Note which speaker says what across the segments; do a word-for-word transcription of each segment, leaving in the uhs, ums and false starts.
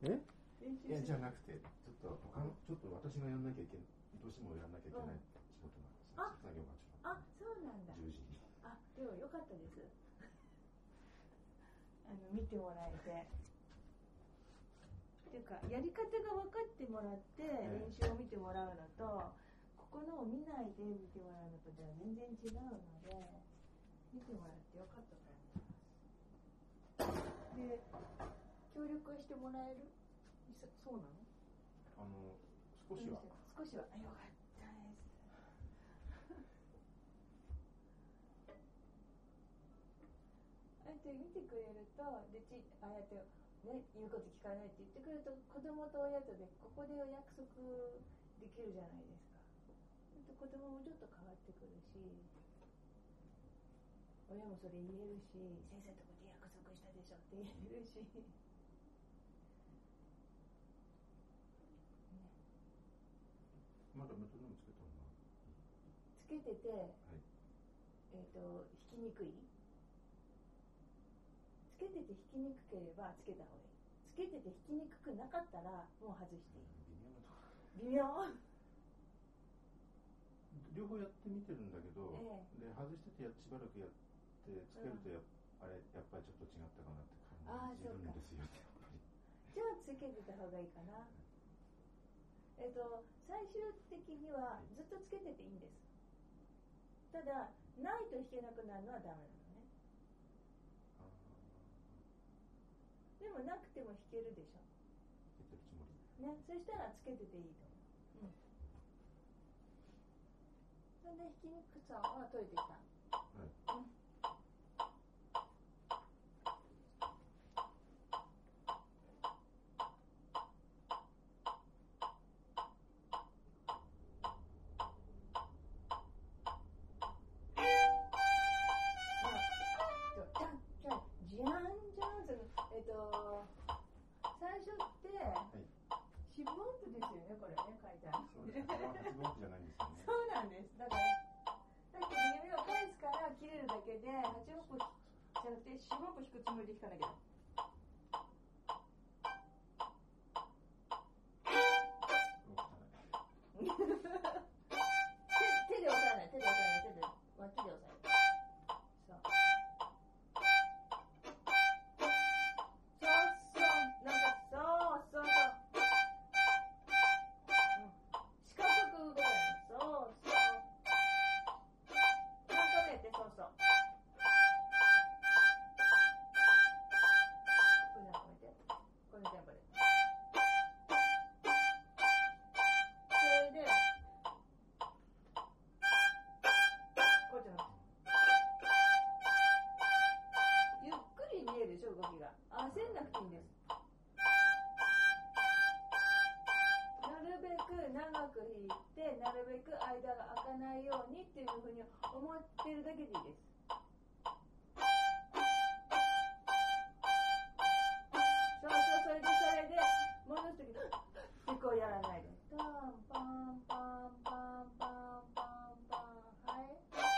Speaker 1: え
Speaker 2: 練習
Speaker 3: いやじゃなくてちょっと他のちょっと私がやんなきゃいけないどうしてもやんなきゃいけない仕事なんです、
Speaker 2: あ
Speaker 3: 作業がちょっ
Speaker 2: あ、そうなんだ。
Speaker 3: とじゅうじに
Speaker 2: あ、でもよかったです。あの見てもらえて。っていうかやり方が分かってもらって練習を見てもらうのと、ここのを見ないで見てもらうのとでは全然違うので、見てもらってよかったと思います。で、協力してもらえる？そそうなの？
Speaker 3: あの少しは
Speaker 2: 少しはあよかったです。あえて見てくれるとでちああやってね言うこと聞かないって言ってくると子供と親とでここでお約束できるじゃないですか。子供もちょっと変わってくるし、親もそれ言えるし、先生とこで約束したでしょって言えるし、ね、
Speaker 3: まだメトロノームつけたのが
Speaker 2: つけてて、
Speaker 3: はい、
Speaker 2: えーと弾きにくいつけてて弾きにくければつけた方がいい。つけてて弾きにくくなかったらもう外していい。微妙
Speaker 3: 両方やってみてるんだけど、
Speaker 2: ええ、
Speaker 3: で外しててやしばらくやってつけるとや、うん、あれやっぱりちょっと違ったかなって感じるんですよね。やっぱり
Speaker 2: じゃあつけてた方がいいかな。えっと最終的にはずっとつけてていいんです。ただないと弾けなくなるのはダメなのね。でもなくても弾けるでしょ。
Speaker 3: 弾けてるつもり
Speaker 2: ね、そしたらつけてていいと思う。うん。それで弾きにくさは取れてきた。はい。うん。えっと、最初って、はい、四分音符ですよね、これね、書いてある。
Speaker 3: そうです。これは八分音符じゃないんですよね。
Speaker 2: そうなんです。だから、さっき指を返すから切れるだけで、八分音符じゃなくて四分音符弾くつもりで弾かなきゃ。手で押さえない、手で押さえない、手で、脇で押さえる。そう。なるべく間が開かないようにっていうふうに思ってるだけでいいです。そうそう、それでそれで戻すときにこうやらないでパンパンパンパンパンパンパン、はい、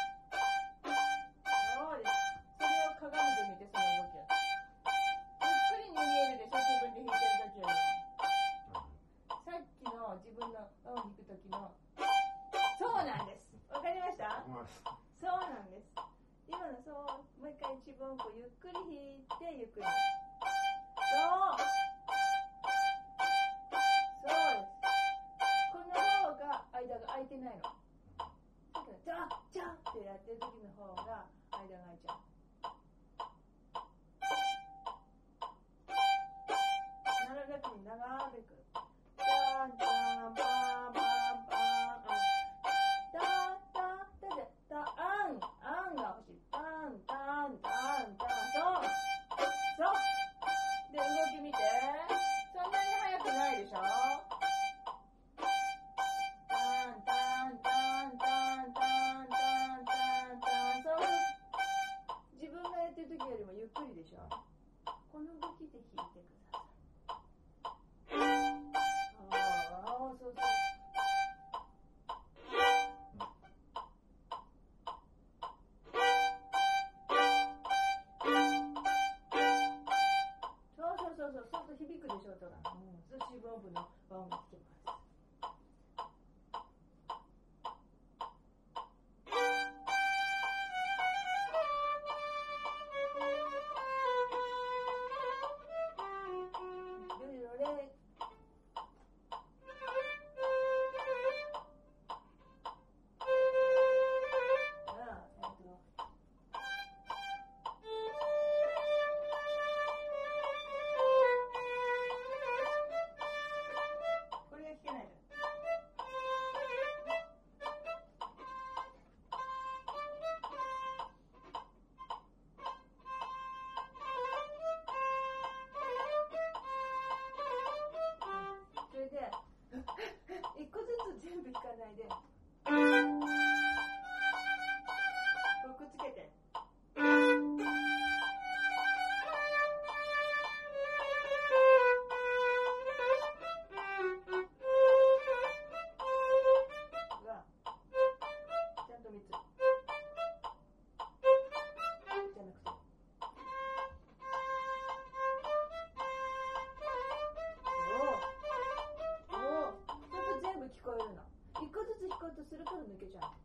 Speaker 2: そうです。それを鏡で見てその動きをゆっくりに見えるでしょ、自分で弾いてるときよりも。さっきの自分の音を弾くときのそうなんです。わかりました？そうなんです。今のそう、もう一回一番こうゆっくり弾いてゆっくり。そう。そうです。この方が間が空いてないの。だからジャッジャッってやってる時の方が間が空いちゃう。なるべくに長べく。パンパンパンパンパン。タタタタタアンアンが欲しい。タンタンタンタン。そうそうで動き見て。そんなに速くないでしょ。タンタンタンタンタンタンタンタン。そう四分音符の和音が弾けます。するから抜けちゃう。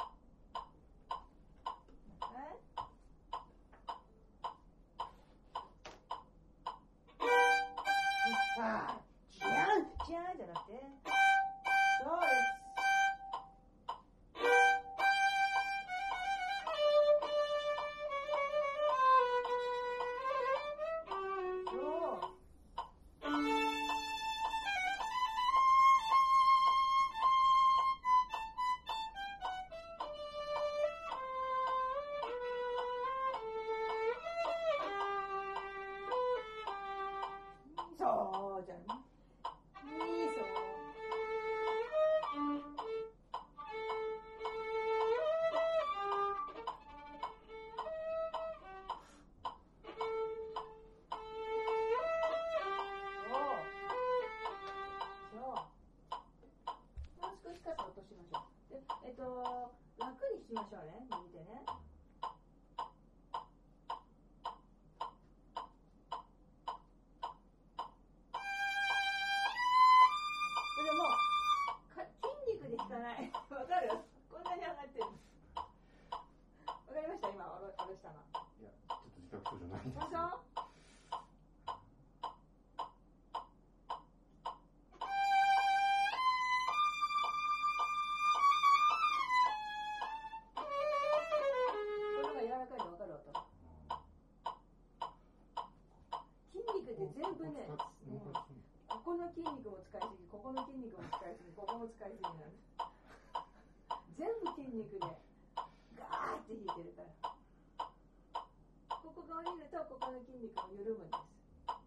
Speaker 2: ああ、じゃんじゃんじゃなくて、そうです。そうじゃん。いいそう。そう。もう少しかさ落としましょう。で、えっと、楽にしましょうね。右手ね。わかる？こんなに上がってる。わかりました？今、おろ、おろしたの。
Speaker 3: いや、ちょっと自覚症状ないんですよ。
Speaker 2: どうぞ。これが柔らかいのわかる音。筋肉って全部ね、うん、ここの筋肉も使いすぎ、ここの筋肉も使いすぎ、ここも使いすぎなんです。全部筋肉でガーって引いてるから、ここが降りるとここの筋肉も緩むんです。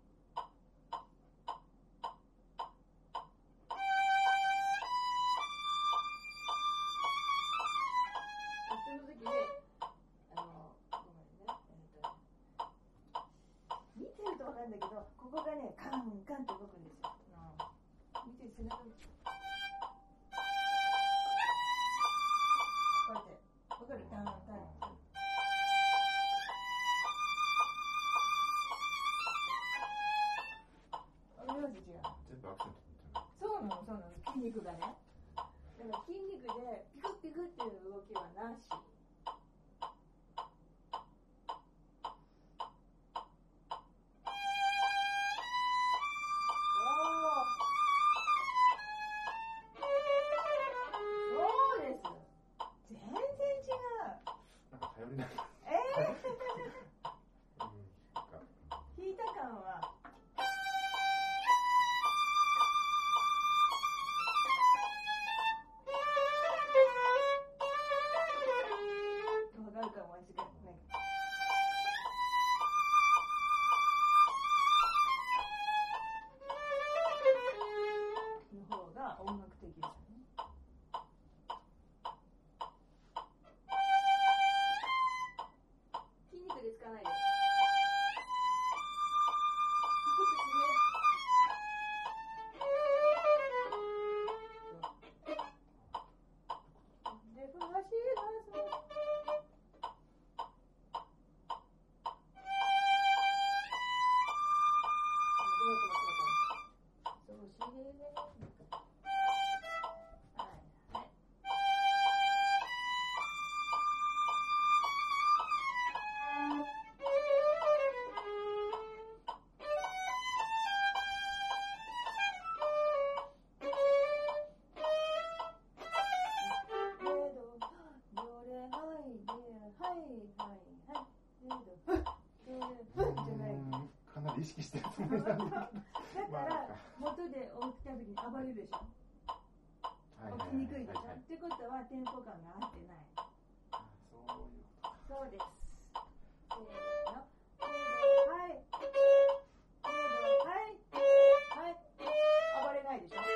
Speaker 2: その時にあのごめんね、えー、と見てると分かるんだけど、ここがねカンカンって動くんですよ。見て背中こうやってわかる？タンタン。あ、名字違う。
Speaker 3: 全部アクセントみたいな。
Speaker 2: そうなの、そうなの。筋肉がね。だから筋肉でピクピクっていう動きはなし。引いた感は
Speaker 3: 意識してるつもりなんだけど
Speaker 2: だから元で起きた時に暴れるでしょ、起きにくいでしょ、ってことはテンポ感が合ってない。
Speaker 3: あ、そういうこと。
Speaker 2: そうです。せーの、はいはいはい、暴れないでしょ、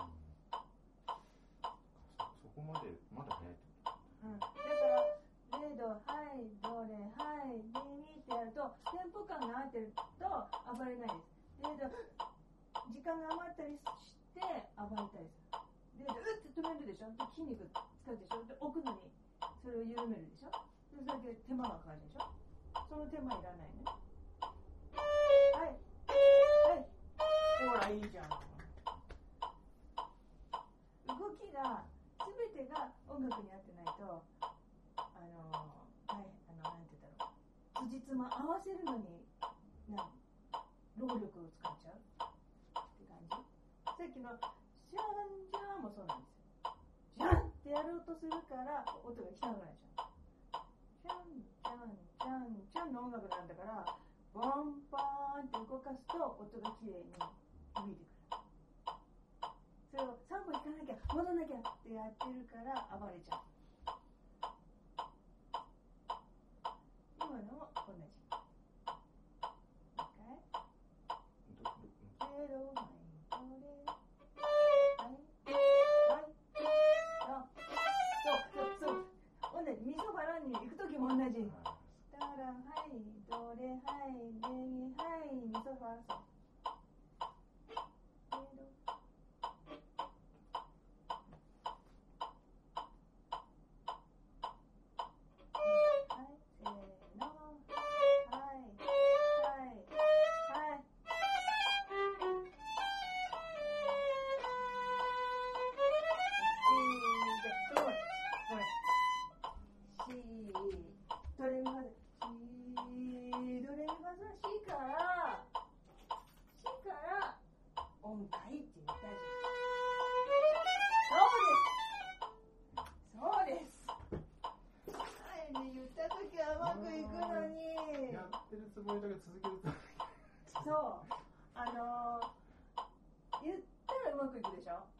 Speaker 3: うん、そ, そこまでまだ早いってこと、
Speaker 2: うん、だからレドはいドレはいレミってやるとテンポ感が合ってると暴れないです。レド時間が余ったりして暴れたりする。レドうって止めるでしょ、で筋肉使うでしょ、で置くのにそれを緩めるでしょ、でそれだけ手間がかかるでしょ、その手間いらないね。はいはい、ほらいいじゃん。動きが全てが音楽に合ってないとあのー、はい、あのなんて言うんだろう、辻褄合わせるのにな労力を使っちゃうって感じ。さっきのジャンジャンもそうなんですよ。ジャンってやろうとするから音が汚くなっちゃう。ジャンジャンジャンジャンの音楽なんだから、ボンボーンって動かすと音がきれいに響いてくる。それをさんぼ弾かなきゃ戻んなきゃってやってるから暴れちゃう。今のも同じ。ゼロはいこれはいはいそうそうそう、同じミソファラに行くときも同じ。タラはいドレはいレミはいミソファソ。そう、あのー、言ったらうまくいくでしょ。や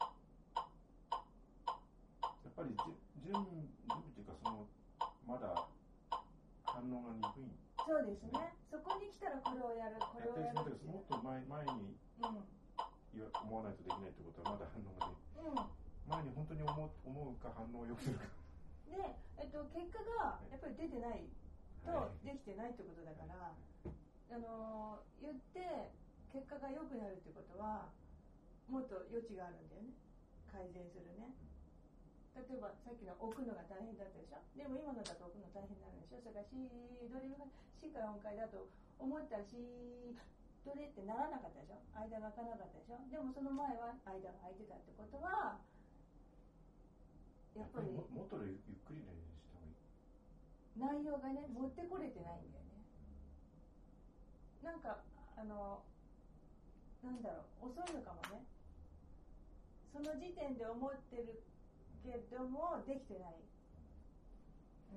Speaker 3: っぱり準備っていうか、そのまだ反応が鈍い、ね。
Speaker 2: そうですね。そこに来たらこれをやる、これをやる。
Speaker 3: やってるもっと前前に、うん、思わないとできないってことはまだ反応がね、うん、前に本当に思う、思うか反応を良くするか。
Speaker 2: で、えっと結果がやっぱり出てないとできてないってことだから、はい、あのー、言って結果が良くなるってことはもっと余地があるんだよね。改善するね。例えばさっきの置くのが大変だったでしょ。でも今のだと置くの大変になるでしょ。それからシドレがシから音階だと思ったらシドレってならなかったでしょ。間が開かなかったでしょ。でもその前は間が開いてたってことはやっぱり
Speaker 3: も, もっとゆっくり練習した方がいい。
Speaker 2: 内容がね持ってこれてないんだよね。なんかあのなんだろう、遅いのかもね。その時点で思ってるけどもできてない。うん。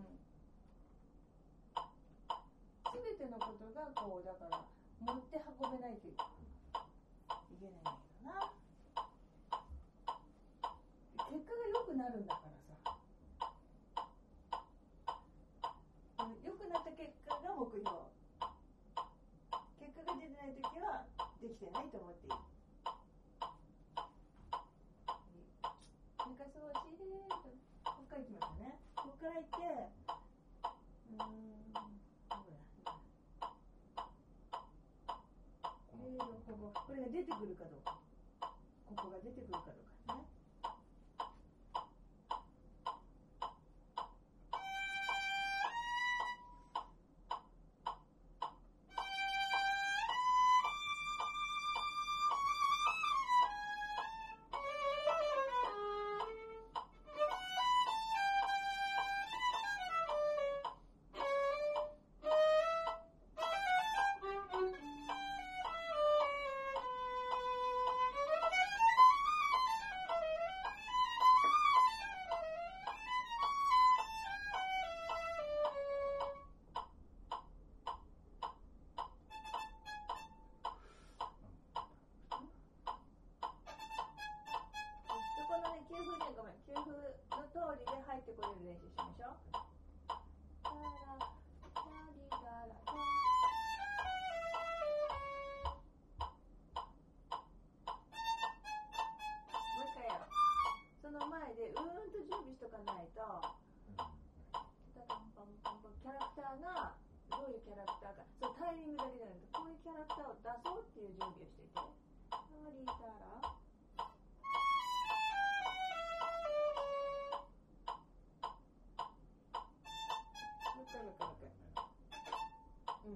Speaker 2: すべてのことがこうだから持って運べないといけないんだけどな。結果が良くなるんだからさ。良くなった結果が目標。結果が出てないときはできてないと思っていい。なんかそうじーっとここから行きますね。ここから行って、うーん、どこだ。えーとこここれが出てくるかどうか。ここが出てくるかどうかね。 これる練習しましょう。タララリラララ。もう一回やろう。その前でうーんと準備しとかないと、タタンパンパンパンキャラクターがどういうキャラクターか、そのタイミングだけじゃなくて、こういうキャラクターを出そうっていう準備をしていて。タリタラ。うん、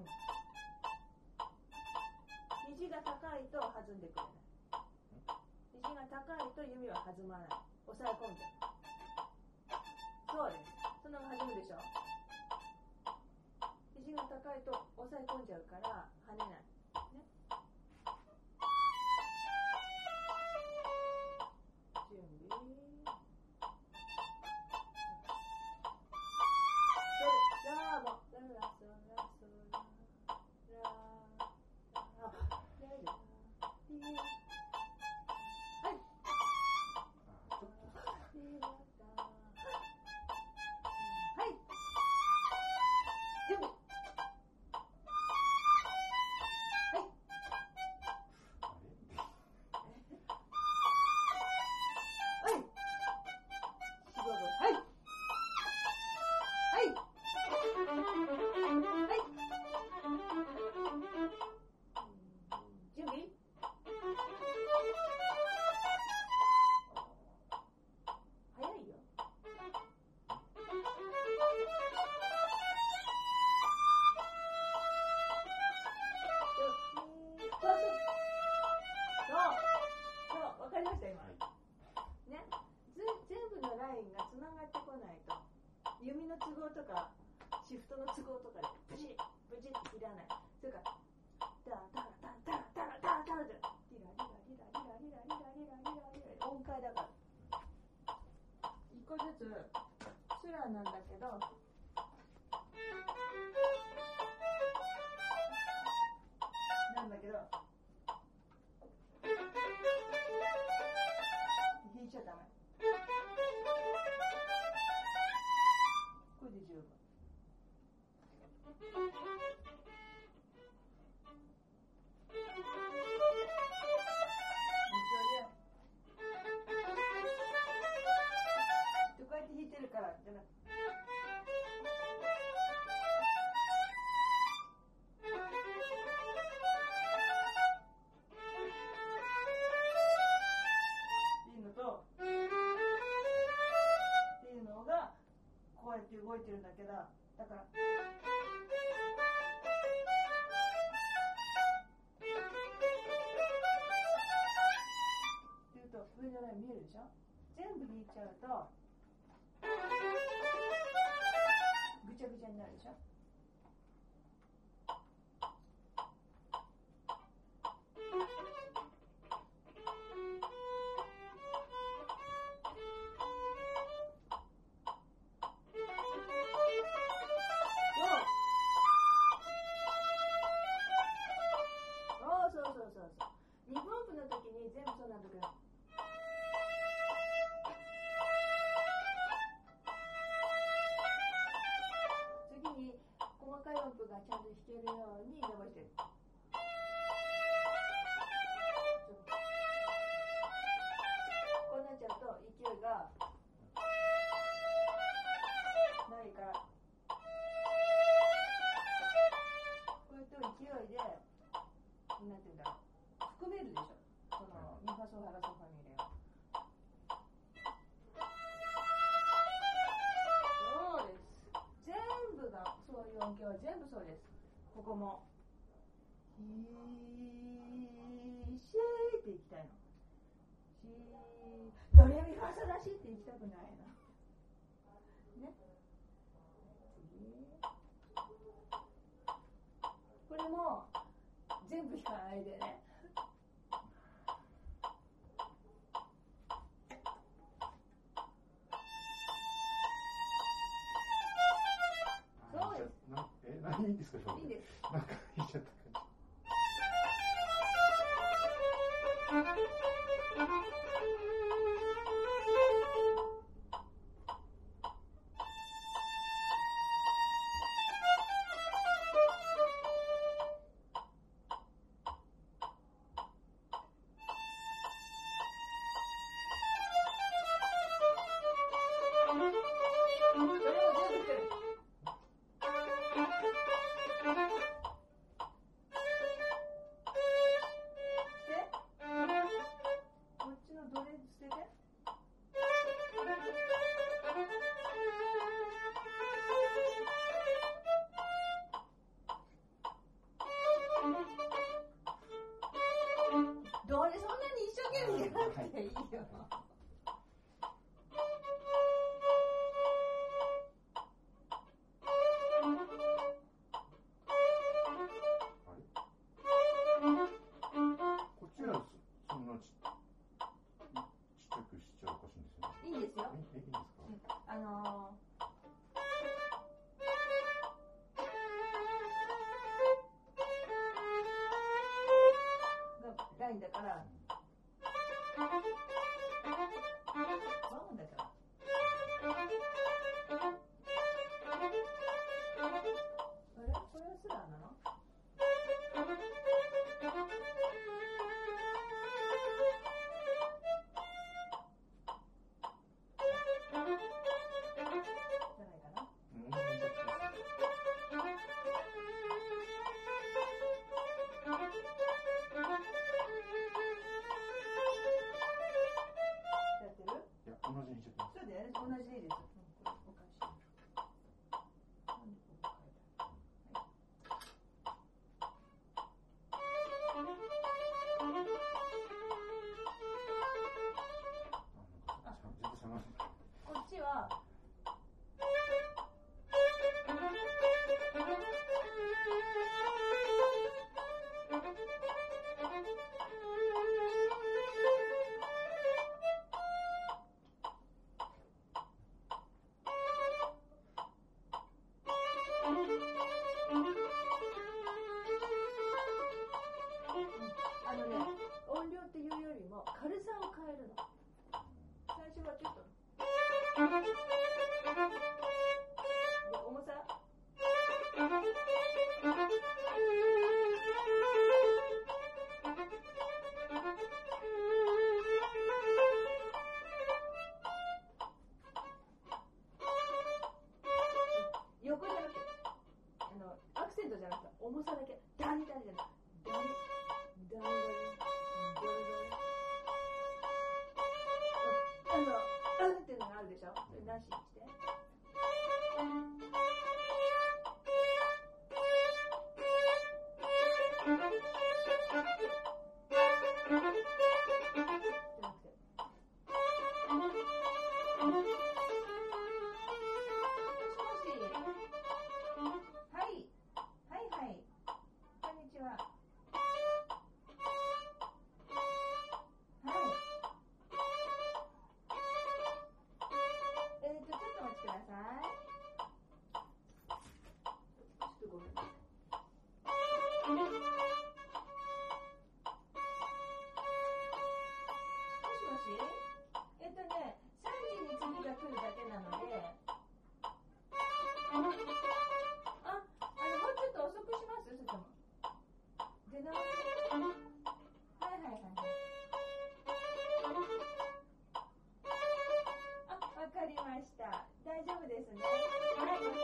Speaker 2: 肘が高いと弾んでくれない。肘が高いと弓は弾まない。押さえ込んでる。そうです。そんなの弾むでしょ。肘が高いと押さえ込んじゃうから跳ねない。ね。準備。ラーボララソラソラララララリはいリラタはい準備はいはい仕事はいはいはい。準備？早いよ。そう、そう、わかりました今。ね、ず全部のラインがつながってこないと、弓の都合とか。シフトの都合とかでブチッブチッって切らない。それからタラタラタラタラタラタラタラタラリラリラリラリラリラリラリラリラリラ音階だから一個ずつスラなんだけどなんだけど弾いちゃダメ。これで十分。こうやって弾いてるからじゃなくていいのとっていうのがこうやって動いてるんだけど、だから上のライン見えるでしょ。全部引いちゃうとぐちゃぐちゃになるでしょ。そうそうそうそうそう。に分音符の時に全部そうなんだけど。細かい音符がちゃんと弾けるように伸ばしてる。こうなっちゃうと勢いがないから、これと勢いでなんていうんだろう、含めるでしょ。このミファソハラソファミレを。そうです。全部がそういう音響は全部そうです。ここもヒーシーっていきたいの。シードレミファソラシっていきたくないのね。次これも全部弾かないでね。そうです。
Speaker 3: え、何いいんですか、
Speaker 2: いいです。
Speaker 3: なんか言っちゃった感じ。
Speaker 2: じゃなくていいよ。
Speaker 3: こっちはそんなちちっちゃくしちゃおかしいんですよね。
Speaker 2: いいですよ。
Speaker 3: え、いいんですか？
Speaker 2: あのー、がラインだから、ワンだから。あれ？これはスラーなの？あのね、音量っていうよりも軽さを変えるの。最初はちょっとで重さ横じゃなくて、あのアクセントじゃなくて重さだけダンダンじゃなくてダンダンダンダンあのダンっていうのがあるでしょ。それなしにして。大丈夫ですね。はい、わかりました。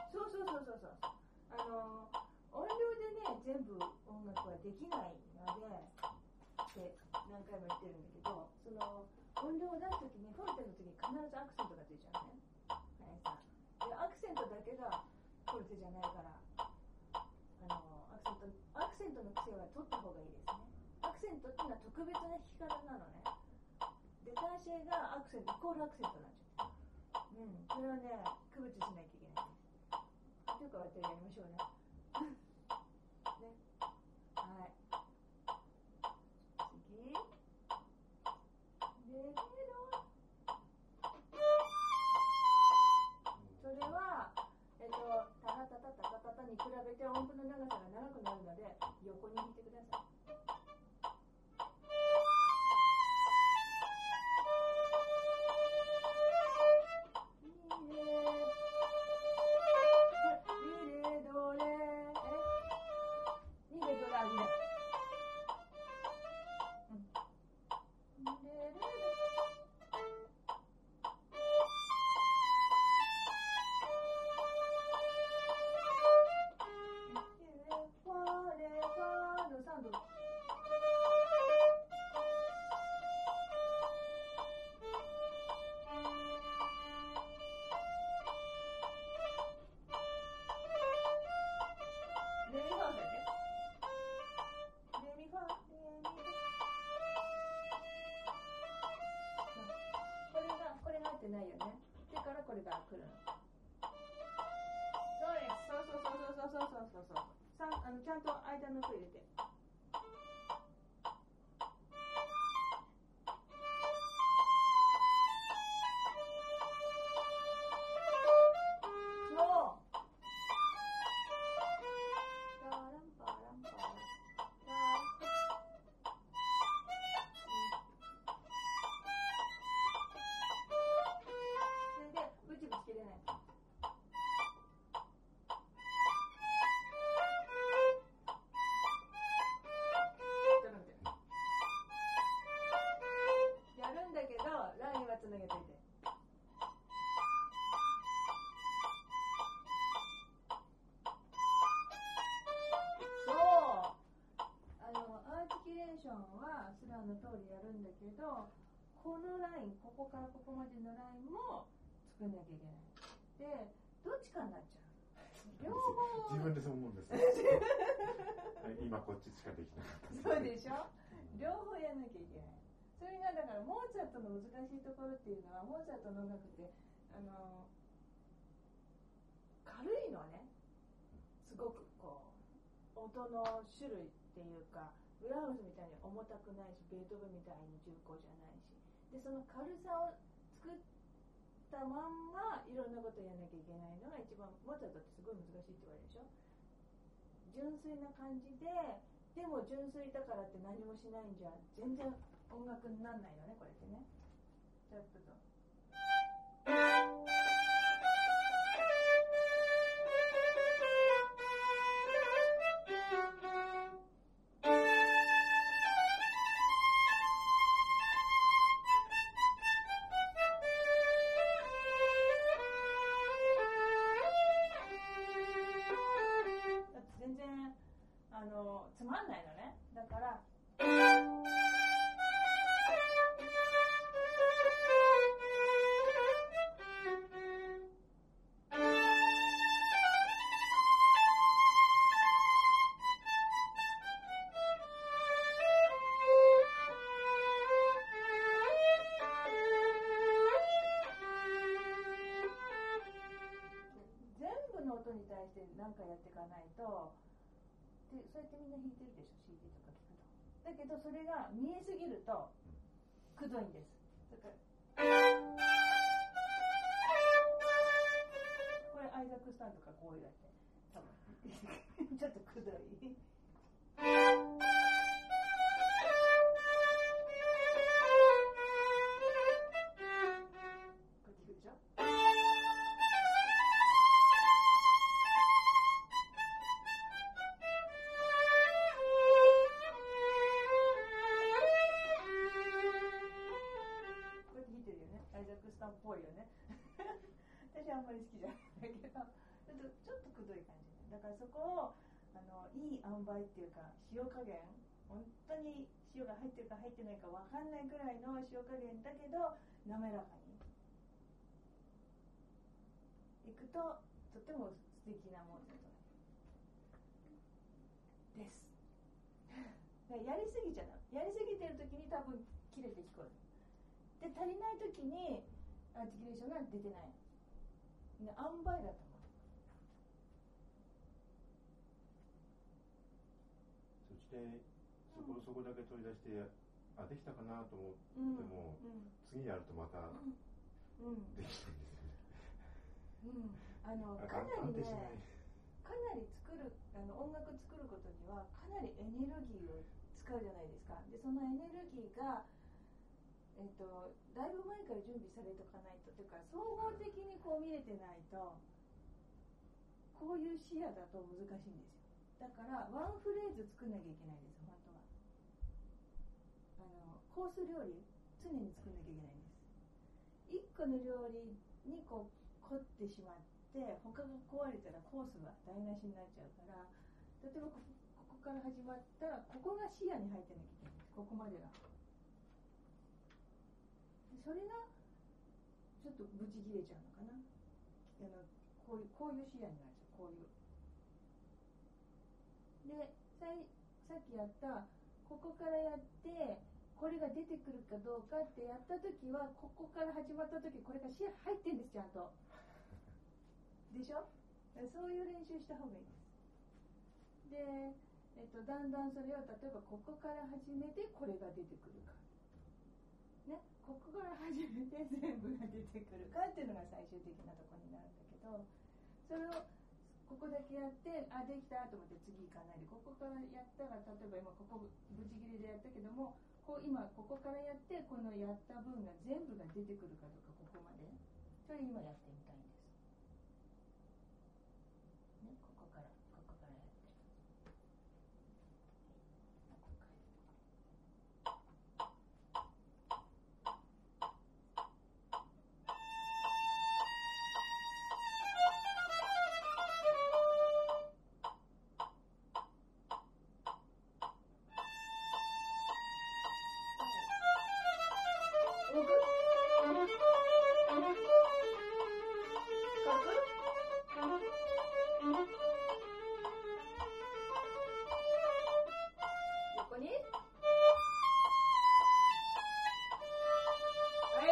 Speaker 2: そうそうそうそうそう。あの音量でね全部音楽はできないのでって何回も言ってるんだけど、その音量を出すときにフォルテの次に必ずアクセントがついちゃうね。はいさ。でアクセントだけがフォルテじゃないから。アクセントの癖は取った方がいいですね。アクセントっていうのは特別な弾き方なのね。デターシェがアクセントイコールアクセントになっちゃう。うん、それはね、区別しなきゃいけないです。というか私やりましょうね。ね。はい。次。レベロ。それはえっとタラタタタタタタに比べて音符の長さが長くなるので横に弾いてください。 のちゃんと間の音入れて。の通りやるんだけど、このライン、ここからここまでのラインも作んなきゃいけない。で、どっちかになっちゃう。両方
Speaker 3: 自分でそう思うんですよ。今こっちしかできなかった。
Speaker 2: そうでしょ。両方やんなきゃいけない。それがだからモーツァルトの難しいところっていうのは、モーツァルトの音楽ってあの軽いのね。すごくこう音の種類っていうか。ブラームスみたいに重たくないし、ベートーベンみたいに重厚じゃないし、でその軽さを作ったまんまいろんなことをやらなきゃいけないのが一番、モーツァルトってすごい難しいって言われるでしょ。純粋な感じで、でも純粋だからって何もしないんじゃ全然音楽にならないのね、これってね。ちょっとつまんないのね。だから全部の音に対して何かやっていかないと。でそうやってみんな弾いてるでしょ、 シーディー とか聞くと。だけどそれが見えすぎるとくどいんです。だからこれアイザック・スタンとかこうやって多分ちょっとくどい。っぽいよね。私はあんまり好きじゃないんだけど、ちょっとちょっとくどい感じね。だからそこをあのいい塩梅っていうか、塩加減、本当に塩が入ってるか入ってないかわかんないくらいの塩加減だけど滑らかにいくととても素敵なものです。やりすぎちゃう。やりすぎてる時に多分切れて聞こえる。で足りない時にアーティキュレーションが出てない。塩梅だと思う。
Speaker 3: そしてそこ、うん、そこだけ取り出してあできたかなと思っても、うんうん、次やるとまた、うんうん、できないんですよね。
Speaker 2: うん、あのかなりね、かなり作るあの音楽作ることにはかなりエネルギーを使うじゃないですか。でそのエネルギーがえっと、だいぶ前から準備されておかないとというか、総合的にこう見れてないとこういう視野だと難しいんですよ。だからワンフレーズ作んなきゃいけないんですよ。本当はあのコース料理常に作んなきゃいけないんです。いっこの料理にこう凝ってしまって他が壊れたらコースが台無しになっちゃうから、例えばここから始まったらここが視野に入ってなきゃいけないんです。ここまでがそれがちょっとブチ切れちゃうのかな。あのこういうこういう視野になるんですよ。こういうでさいさっきやったここからやってこれが出てくるかどうかってやった時は、ここから始まった時これが視野入ってるんです。ちゃんとでしょ。そういう練習した方がいいです。 で、えっと、だんだんそれを例えばここから始めてこれが出てくるか、ね、ここから始めて全部が出てくるかっていうのが最終的なところになるんだけど、それをここだけやって、あ、できたと思って次行かないで、ここからやったら、例えば今ここブチ切りでやったけども、こう今ここからやってこのやった分が全部が出てくるかどうか、ここまでそれ今やってみたいんです、ね、ここからここからやって横に、はい、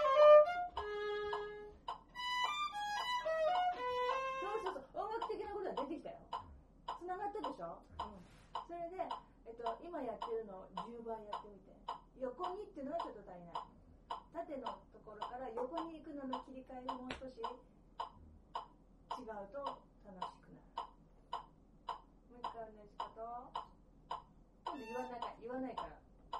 Speaker 2: そうそうそう、音楽的なことが出てきたよ。つながったでしょ、うん、それで、えっと、今やってるのをじゅうばいやってみて、横にっていうのはちょっと足りない、縦のところから横に行くのの切り替えがもう少し違うと楽しくなる。もう一回同じこと、今度言わないから言わないから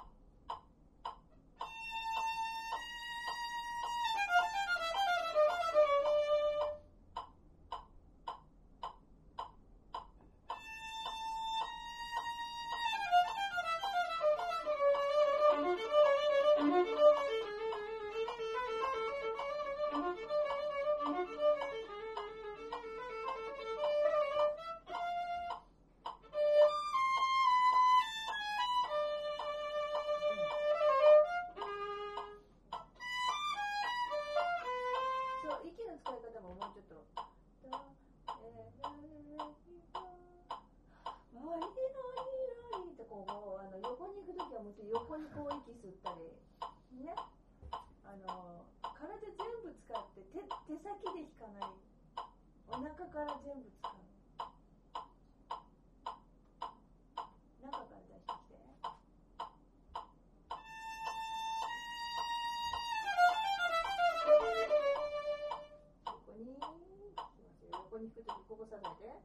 Speaker 2: 横にこう息吸ったりね、あの体全部使って 手, 手先で弾かない、お腹から全部使う、中から出してきて、横に行きますよ。横に弾くときここ支えて、はい、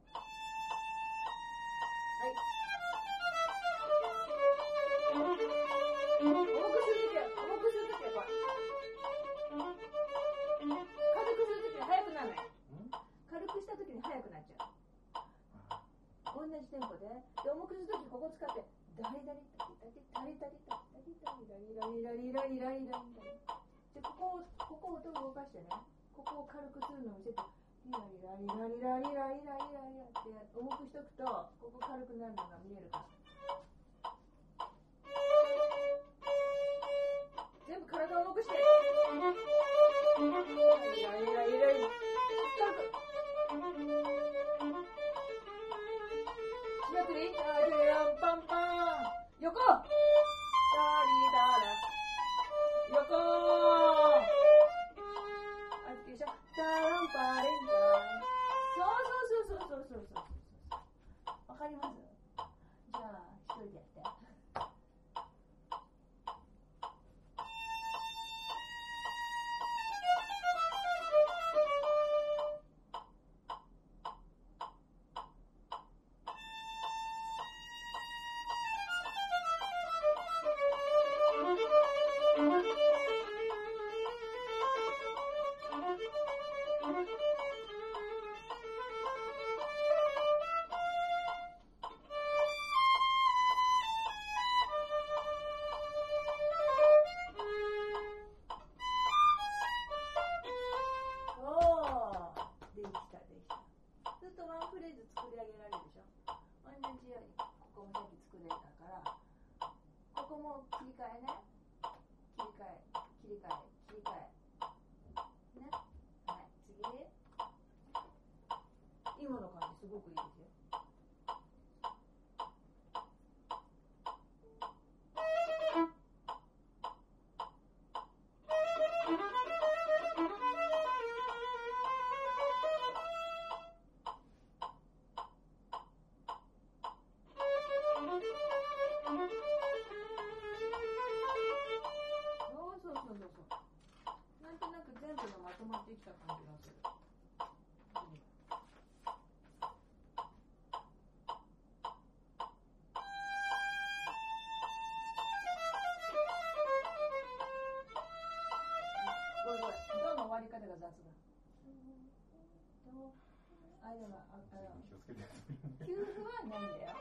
Speaker 2: 重くするときは、重くするときはこれ。軽くするときは速くならない。軽くしたときに速くなっちゃう。同じテンポで。で、重くするときここ使って、ダリダリダリダリダリダリダリダリダリダリダリダリダリダリダリ。で、ここを、ここを音を動かしてね、ここを軽くするのを見せて、リラリラリラリラリラリラリラリラって重くしとくと、ここ軽くなるのが見えるから。全部体を重くして。リラリラリラリ。軽く。しまくり。ダリランパンパン。横。ダリダラ。横。あ、よいしょ。ダランパレンパン。そうそうそうそうそうそうそう。わかります？じゃあ一人でやって。 わり方が雑だ。と間がああの給付はないんだよ。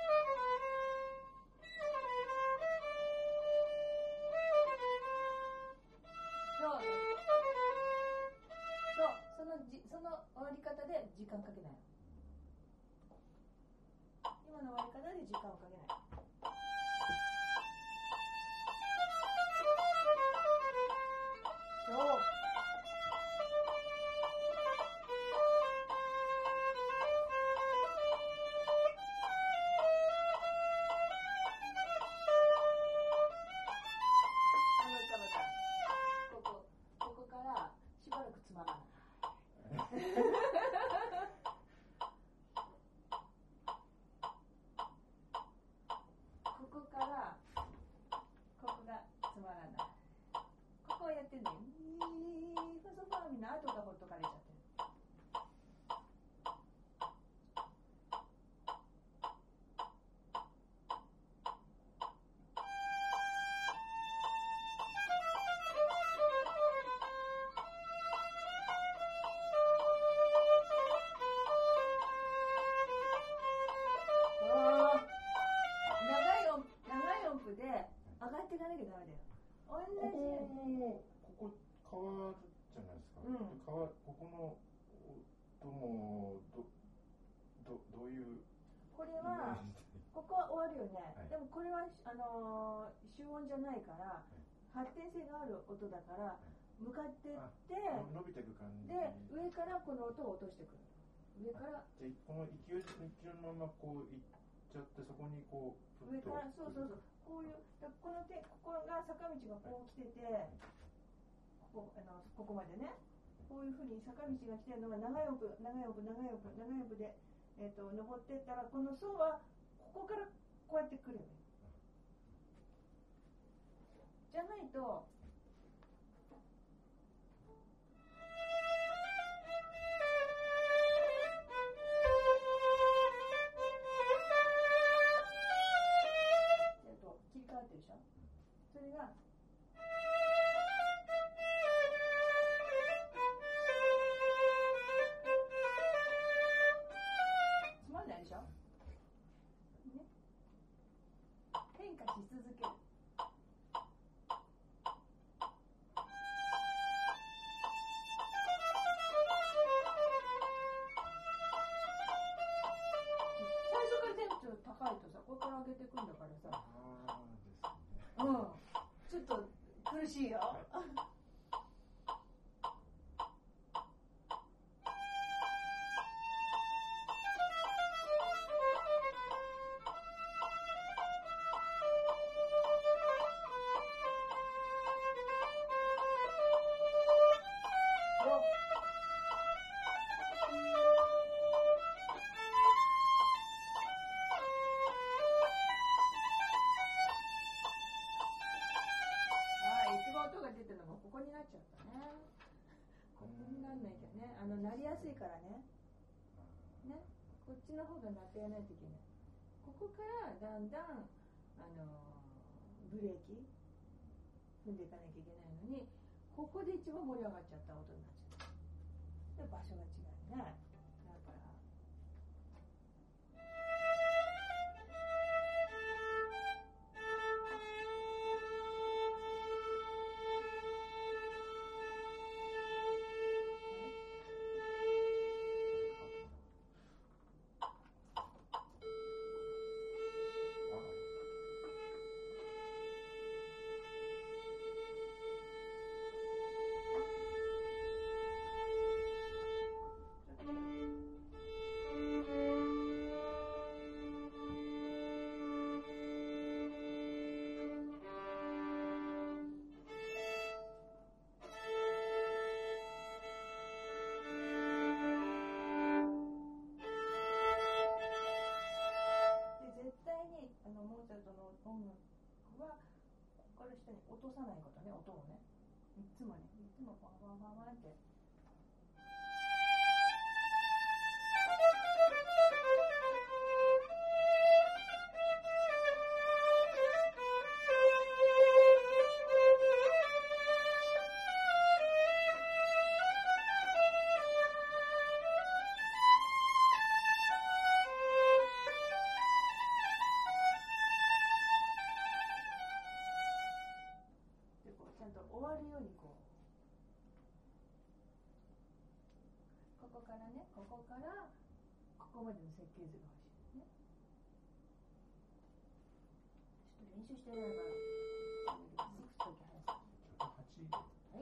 Speaker 2: そうそうそのじその終わり方で時間かけないの。今の終わり方で時間をかけない。そうでもこれはあのー、集音じゃないから発展性がある音だから向かってって
Speaker 3: 伸びていく感じ
Speaker 2: で上からこの音を落としてくる。上から
Speaker 3: じゃこの勢いのままこういっちゃってそこにこう
Speaker 2: 上からそうそうそうこういうこの手ここが坂道がこう来ててここあのここまでねこういうふうに坂道が来てるのが長い奥長い奥長い奥長い奥でえっと登っていったらこの層はここからこうやってくるよね。じゃないとえっと切り替わってるでしょ。それがつまんないでしょ。変化し続ける。最初からテンション高いとさ、これから上げていくんだからさ、
Speaker 3: あですね、
Speaker 2: うん、ちょっと苦しいよ。ここになっちゃったね。ここになんないとね、あのなりやすいからね。ね、こっちの方がなってやらないといけない。ここからだんだんあのブレーキ踏んでいかなきゃいけないのに、ここで一番盛り上がっちゃった音になっちゃった。で場所が違うね。だから。 からね、ここからここまでの設計図が欲しいね。ちょっと練習してないからいくつだけ速さはい。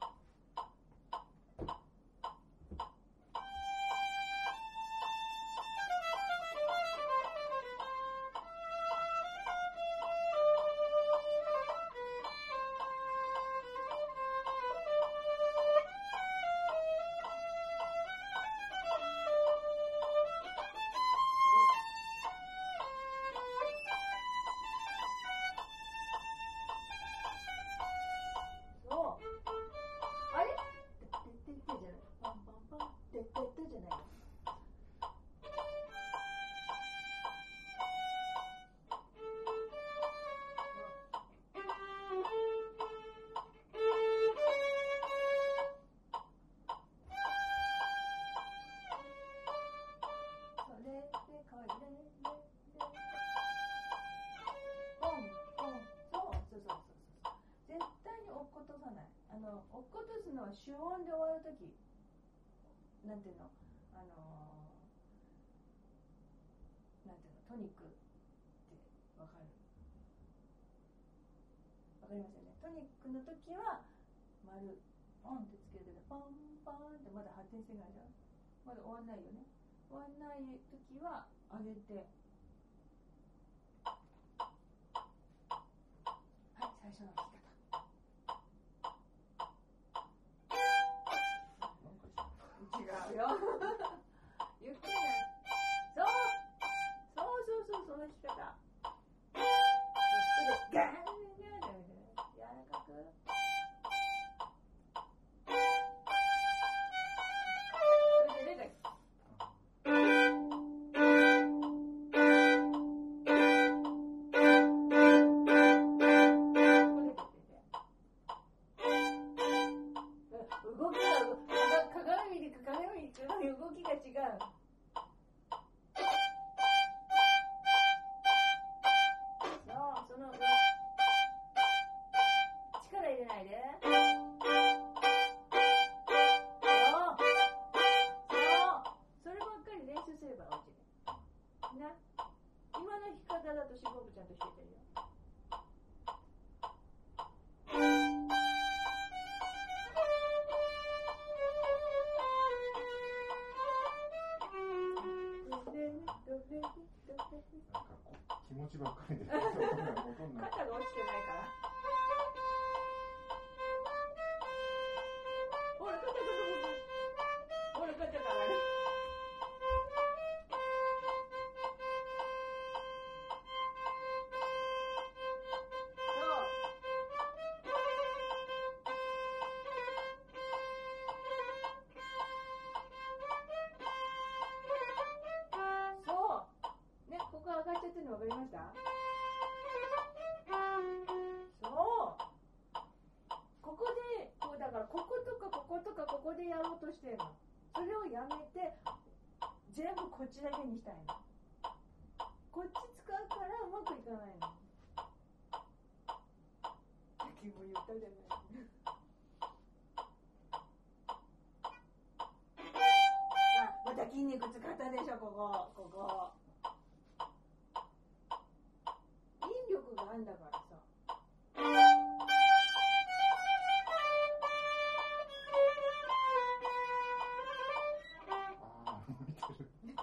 Speaker 2: 主音で終わるとき、なんていうの、あのー、なんていうの、トニックってわかる？わかりますよね。トニックのときは丸ポンってつけるけど、ポンポンってまだ発展性があるじゃん。まだ終わんないよね。終わんないときは上げて、はい、最初の弾き方。違うよゆっくりね。そうそうそうそう、その弾き方。ガーンガーン柔らかく。それで出て動きが鏡見て鏡見て動きが違う。そうその力入れないで。そうそうそればっかり練習すればおうちでな。今の弾き方だとしぼぶちゃんと弾けてるよ。
Speaker 3: 気持ちばっかりで肩が落ちてないからほら肩がほら肩があれ上がっちゃってるの分かりました？そうここでこうだからこことかこことかここでやろうとしてるの。それをやめて全部こっちだけにしたいの。こっち使うからうまくいかないの。さっきも言ったじゃないあ、また筋肉使ったでしょ。ここここあんだからさ。ああ、向いてる。だ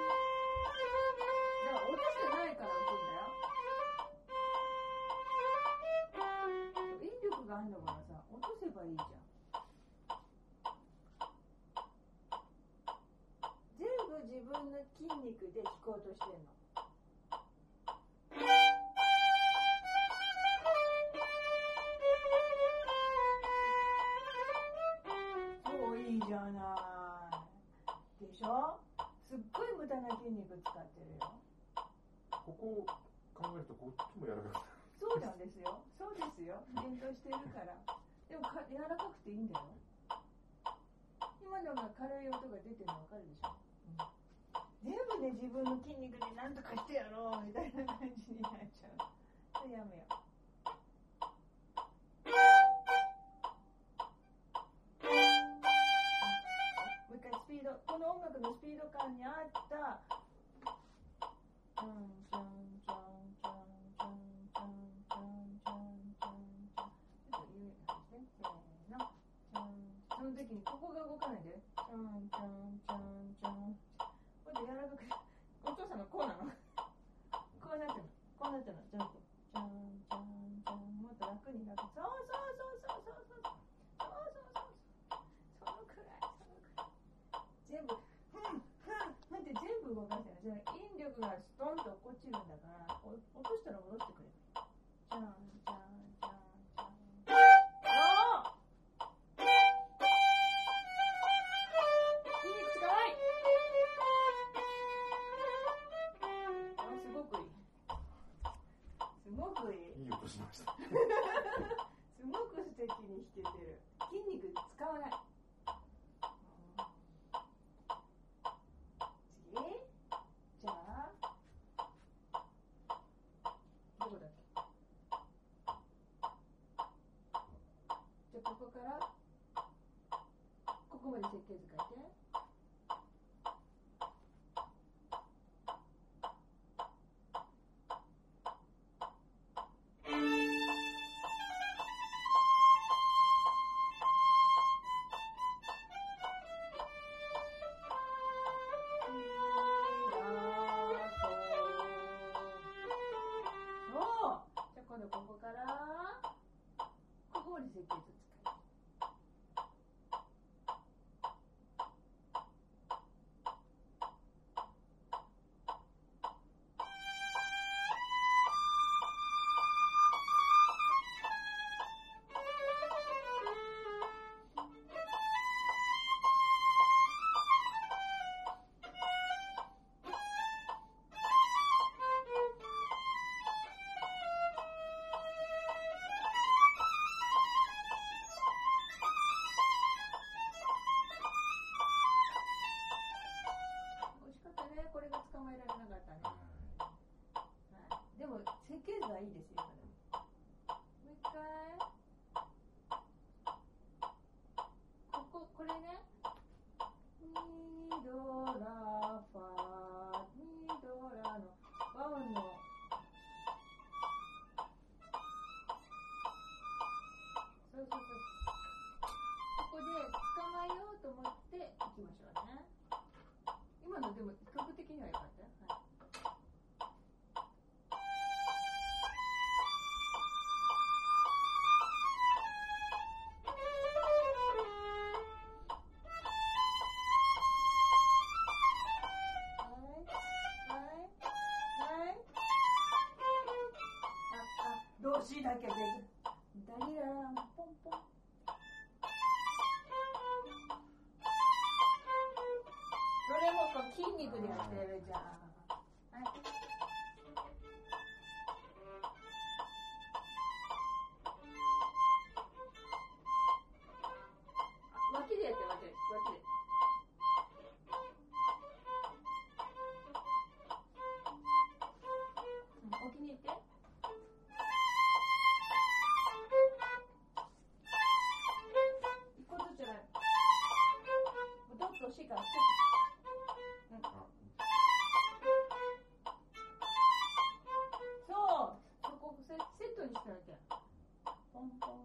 Speaker 3: から落としてないから浮くんだよ。引力があんだからさ、落とせばいいじゃん。全部自分の筋肉で弾こうとしてんの。じゃないでしょ。すっごい無駄な筋肉使ってるよ。ここを考えるとこっちも柔らかくなる。そうなんですよ。そうですよ。連動してるから。でもか柔らかくていいんだよ。今のが軽い音が出てるの分かるでしょ、うん、全部ね自分の筋肉で何とかしてやろうみたいな感じになっちゃう。それやめよう。もう一回スピードこの音楽のスピード感に合ったチャンチャンチャンチャンチャンチャンチャンチャンチャンチャンちょっと言う感じね。せーの。チャン。その時にここが動かないで。チャンチャンチャンチャン。これで柔らかく。お父さんがこうなの。こうなってるの。こうなってるの。ジャンプ。チャンチャンチャン。もっと楽に楽。そうそうそうそうそうそう。そうそうそうそう。そのくらい。そのくらい。全部。ふんふんふんって全部動かしてる。じゃあ引力がストンと落ちるんだから、お落としたら戻してくれる。じゃんじゃんじゃんじゃん。ああ。筋肉使わない。あ、すごくいい。すごくいい。
Speaker 1: いい音しました。
Speaker 3: すごく素敵に弾けてる。筋肉使わない。じゃあ、どこだっけ？じゃあここからここまで設計図書いて。ここからここまで設計図使い。これが捕まえられなかったね。はい、でも設計図はいいですよ。もう一回。こここれね。ミドラファミドラの和音の。そうそうそう。ここで捕まえようと思っていきましょうね。今のでも曲的には良かったよ。はい。どうしだけでダリラランポンポン。それもこう筋肉でやってるじゃん。はい。脇でやって脇で脇で。お気に入って。一個ずつじゃない。どっとしから。うん、そうそこセットにしたわけ。ポンポン。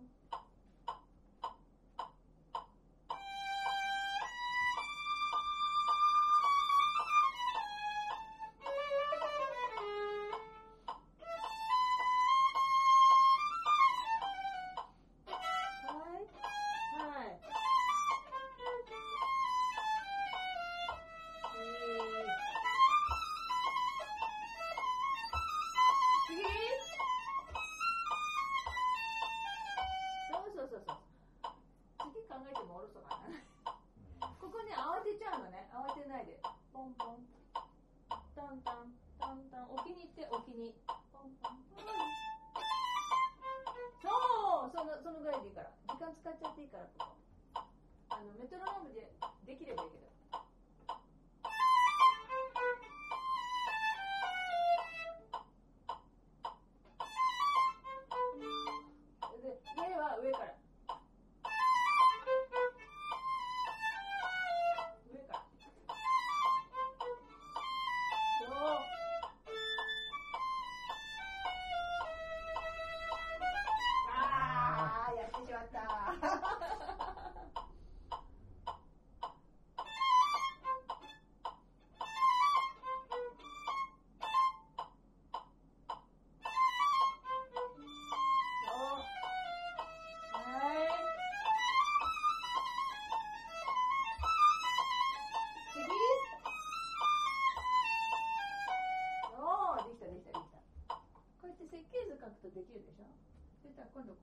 Speaker 3: ここね慌てちゃうのね。慌てないでポンポンタンタンタンタン。お気に入ってお気にポンポンポン。そうそのそのぐらいでいいから。時間使っちゃっていいから。ここあのメトロノームでできればいいけど。で上は上から。上から。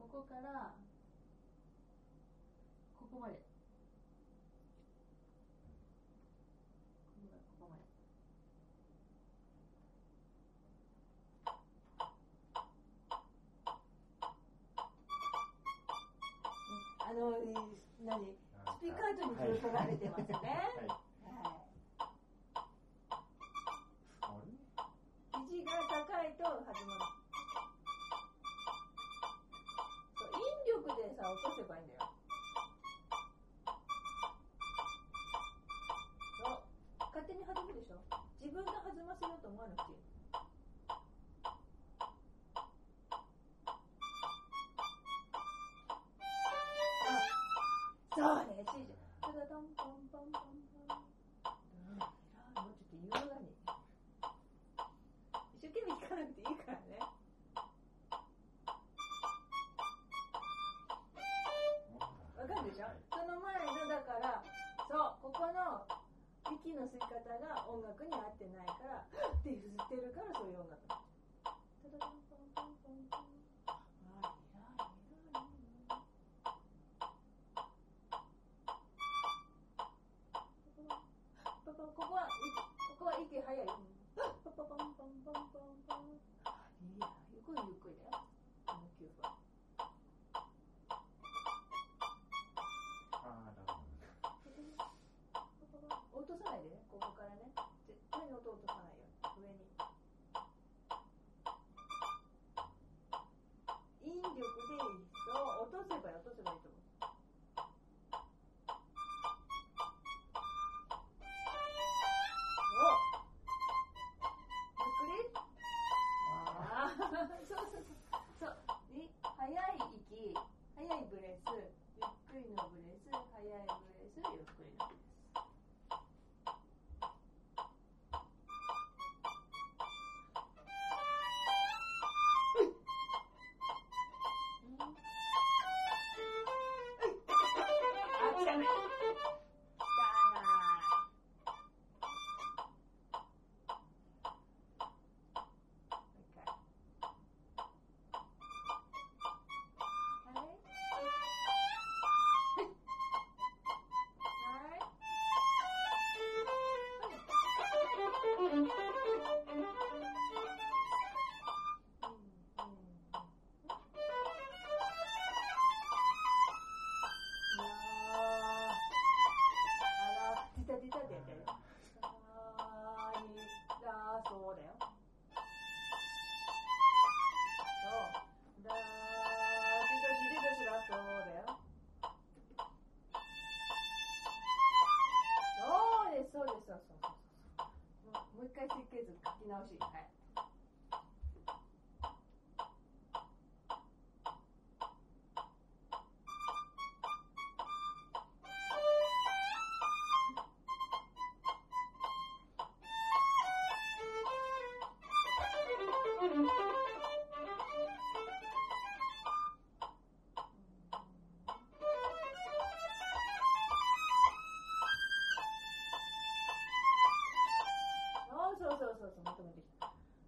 Speaker 2: こからここまで、ここまで。あの何スピカートにずっと取られてますね。はいはい肘が高いと弾まない。そう引力でさ落とせばいいんだよ。そう勝手に弾むでしょ。自分が弾ませようと思わなくていい。そうね、しーちゃん。ただどんポンポンポンポン。うん、もうちょっと優雅に。一生懸命弾かなくていいからね。わかるでしょ、はい、その前のだから、そう、ここの息の吸い方が音楽に合ってないから、って譲ってるからそういう音楽。ただどんポンポンポンポン。ここは、ここは息早い。パパパンパンパンパンパン。いや、ゆっくりゆっくりだよ。このきゅうふん。
Speaker 1: ああ、なるほど。
Speaker 2: 落とさないでね、ここからね。絶対に音を落とさないよ。上に。引力でいい。そう、落とせばいい、落とせばいいと思う。そうそうそうそう。に早い息、早いブレス、ゆっくりのブレス、早いブレス、ゆっくりのブレス。あ、来たね。そうだよ。そう。だー、ピドシリドシラ、そうだよ。そうです、そうです、そうそうそうそう。もう一回設計図書き直し。はい。そうそうそうそう、まとめてきた。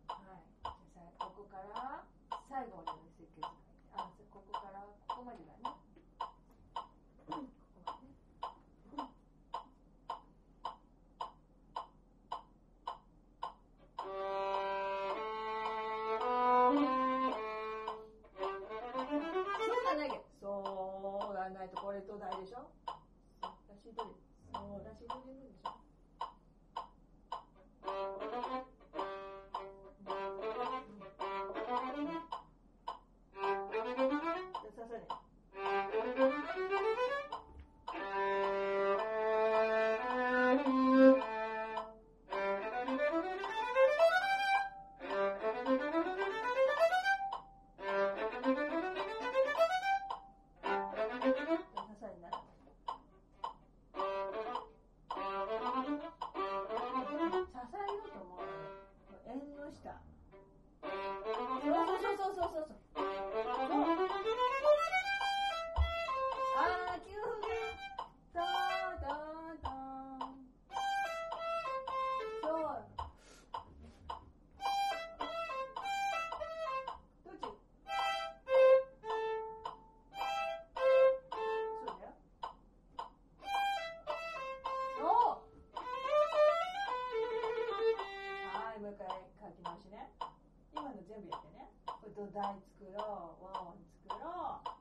Speaker 3: と台作ろう、和音作ろう。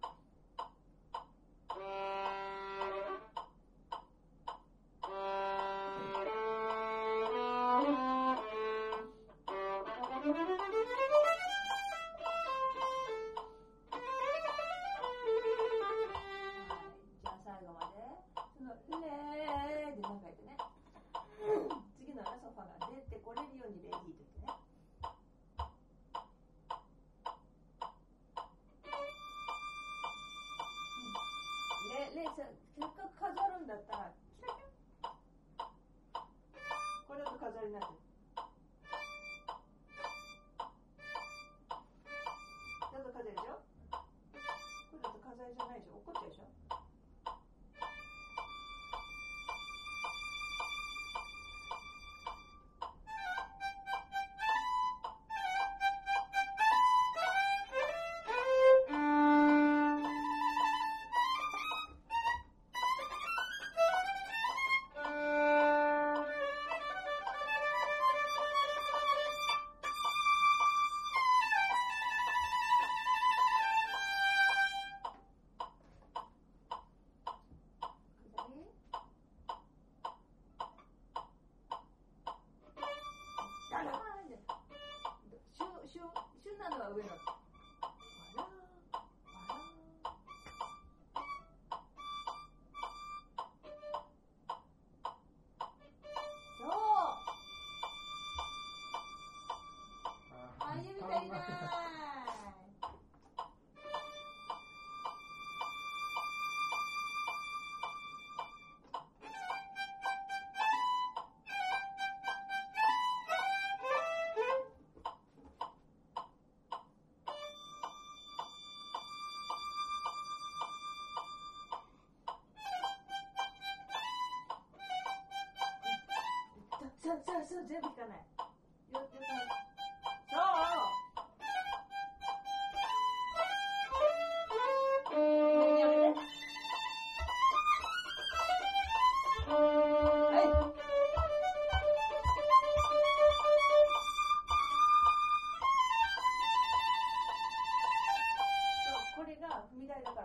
Speaker 3: せっかく飾るんだったらこれだと飾りになってる。だと飾りでしょ。これだと飾りじゃないでしょ。怒っちゃうでしょ。旬なのは上の。あらあら。そう。あゆみたいな。そうそうそう、全部弾かない。よってそう。やめて。はい。そう、これが踏み台だから。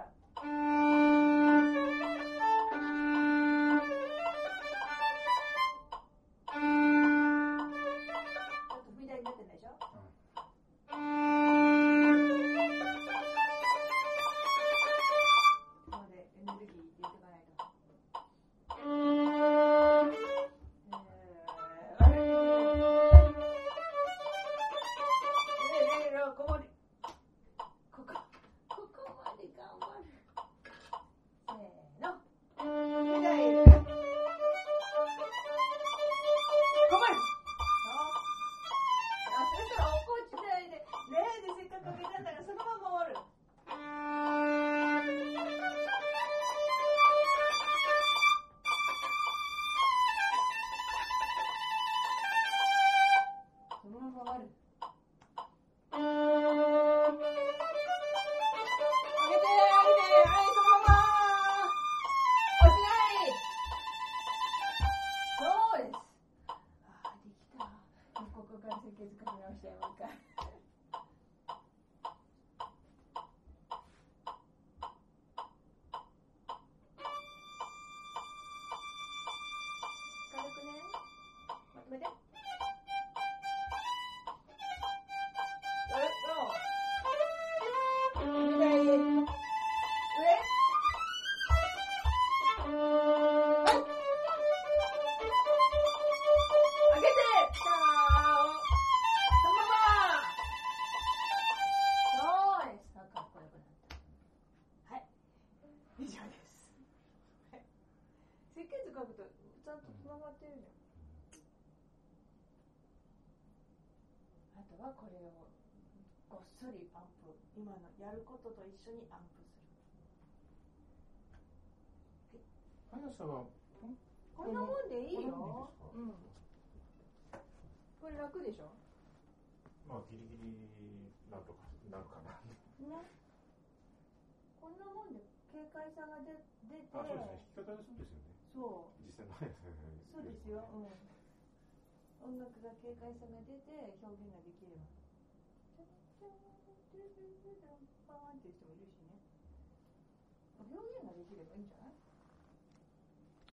Speaker 3: あとはこれをごっそりアンプ、今のやることと一緒にアンプする。
Speaker 1: 速さは
Speaker 3: こんなもんでいいよ。
Speaker 1: うん。
Speaker 3: これ楽でしょ。
Speaker 1: まあギリギリなんとかなるかな。
Speaker 3: ね。こんなもんで軽快さが出出て。
Speaker 1: あ、そうですね。弾き方でそうですよね。
Speaker 3: そう。
Speaker 1: 実際の速さ。
Speaker 3: そうですよ。うん。音楽が軽快さが出て表現ができるわ。 っていう人もいるしね。表現ができればいいんじゃない？